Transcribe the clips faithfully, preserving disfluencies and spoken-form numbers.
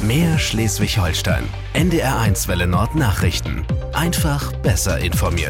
Mehr Schleswig-Holstein. N D R eins Welle Nord Nachrichten. Einfach besser informiert.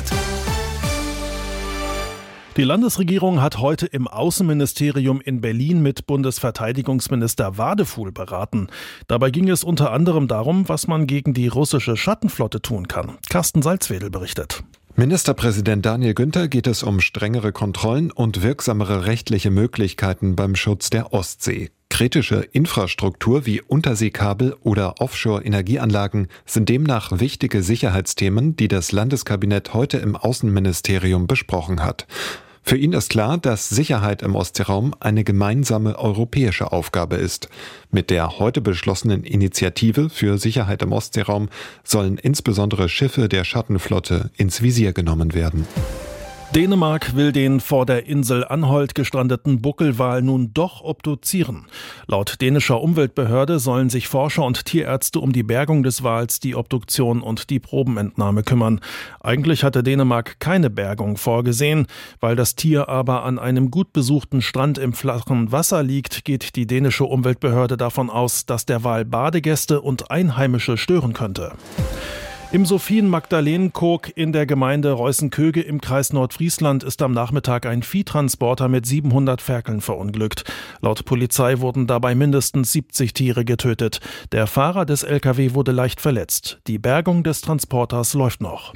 Die Landesregierung hat heute im Außenministerium in Berlin mit Bundesverteidigungsminister Wadefuhl beraten. Dabei ging es unter anderem darum, was man gegen die russische Schattenflotte tun kann. Carsten Salzwedel berichtet. Ministerpräsident Daniel Günther geht es um strengere Kontrollen und wirksamere rechtliche Möglichkeiten beim Schutz der Ostsee. Kritische Infrastruktur wie Unterseekabel oder Offshore-Energieanlagen sind demnach wichtige Sicherheitsthemen, die das Landeskabinett heute im Außenministerium besprochen hat. Für ihn ist klar, dass Sicherheit im Ostseeraum eine gemeinsame europäische Aufgabe ist. Mit der heute beschlossenen Initiative für Sicherheit im Ostseeraum sollen insbesondere Schiffe der Schattenflotte ins Visier genommen werden. Dänemark will den vor der Insel Anholt gestrandeten Buckelwal nun doch obduzieren. Laut dänischer Umweltbehörde sollen sich Forscher und Tierärzte um die Bergung des Wals, die Obduktion und die Probenentnahme kümmern. Eigentlich hatte Dänemark keine Bergung vorgesehen. Weil das Tier aber an einem gut besuchten Strand im flachen Wasser liegt, geht die dänische Umweltbehörde davon aus, dass der Wal Badegäste und Einheimische stören könnte. Im Sophien-Magdalenen-Kog in der Gemeinde Reußen-Köge im Kreis Nordfriesland ist am Nachmittag ein Viehtransporter mit siebenhundert Ferkeln verunglückt. Laut Polizei wurden dabei mindestens siebzig Tiere getötet. Der Fahrer des L K W wurde leicht verletzt. Die Bergung des Transporters läuft noch.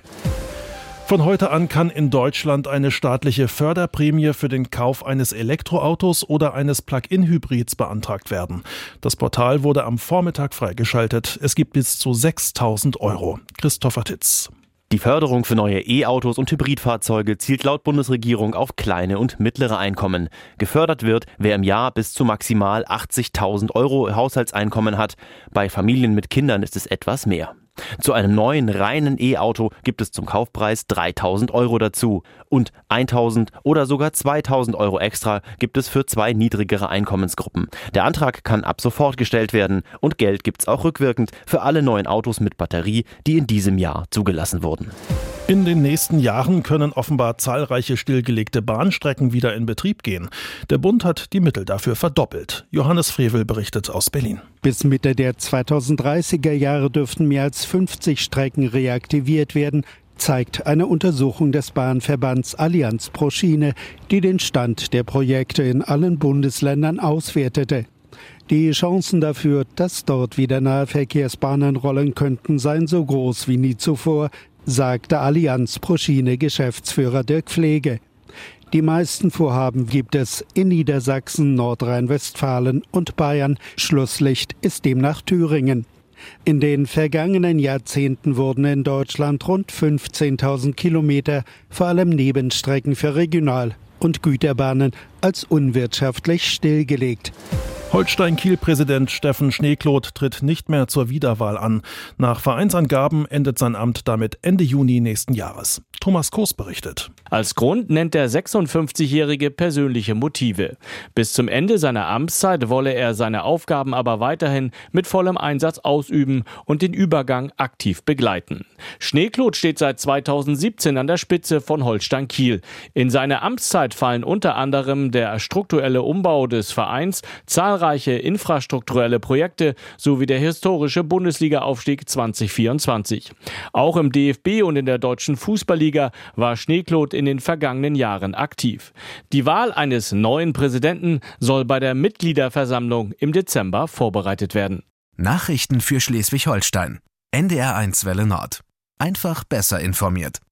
Von heute an kann in Deutschland eine staatliche Förderprämie für den Kauf eines Elektroautos oder eines Plug-in-Hybrids beantragt werden. Das Portal wurde am Vormittag freigeschaltet. Es gibt bis zu sechstausend Euro. Christopher Titz. Die Förderung für neue E-Autos und Hybridfahrzeuge zielt laut Bundesregierung auf kleine und mittlere Einkommen. Gefördert wird, wer im Jahr bis zu maximal achtzigtausend Euro Haushaltseinkommen hat. Bei Familien mit Kindern ist es etwas mehr. Zu einem neuen reinen E-Auto gibt es zum Kaufpreis dreitausend Euro dazu und eintausend oder sogar zweitausend Euro extra gibt es für zwei niedrigere Einkommensgruppen. Der Antrag kann ab sofort gestellt werden und Geld gibt's auch rückwirkend für alle neuen Autos mit Batterie, die in diesem Jahr zugelassen wurden. In den nächsten Jahren können offenbar zahlreiche stillgelegte Bahnstrecken wieder in Betrieb gehen. Der Bund hat die Mittel dafür verdoppelt. Johannes Frevel berichtet aus Berlin. Bis Mitte der zweitausenddreißiger Jahre dürften mehr als fünfzig Strecken reaktiviert werden, zeigt eine Untersuchung des Bahnverbands Allianz pro Schiene, die den Stand der Projekte in allen Bundesländern auswertete. Die Chancen dafür, dass dort wieder Nahverkehrsbahnen rollen könnten, seien so groß wie nie zuvor, sagte Allianz pro Schiene Geschäftsführer Dirk Pflege. Die meisten Vorhaben gibt es in Niedersachsen, Nordrhein-Westfalen und Bayern. Schlusslicht ist demnach Thüringen. In den vergangenen Jahrzehnten wurden in Deutschland rund fünfzehntausend Kilometer, vor allem Nebenstrecken für Regional- und Güterbahnen, als unwirtschaftlich stillgelegt. Holstein-Kiel-Präsident Steffen Schneekloth tritt nicht mehr zur Wiederwahl an. Nach Vereinsangaben endet sein Amt damit Ende Juni nächsten Jahres. Thomas Koos berichtet. Als Grund nennt der sechsundfünfzigjährige persönliche Motive. Bis zum Ende seiner Amtszeit wolle er seine Aufgaben aber weiterhin mit vollem Einsatz ausüben und den Übergang aktiv begleiten. Schneekloth steht seit zweitausendsiebzehn an der Spitze von Holstein-Kiel. In seine Amtszeit fallen unter anderem der strukturelle Umbau des Vereins, zahlreiche infrastrukturelle Projekte sowie der historische Bundesliga-Aufstieg zwanzig vierundzwanzig. Auch im D F B und in der deutschen Fußballliga war Schneekloth in den vergangenen Jahren aktiv. Die Wahl eines neuen Präsidenten soll bei der Mitgliederversammlung im Dezember vorbereitet werden. Nachrichten für Schleswig-Holstein. N D R eins Welle Nord. Einfach besser informiert.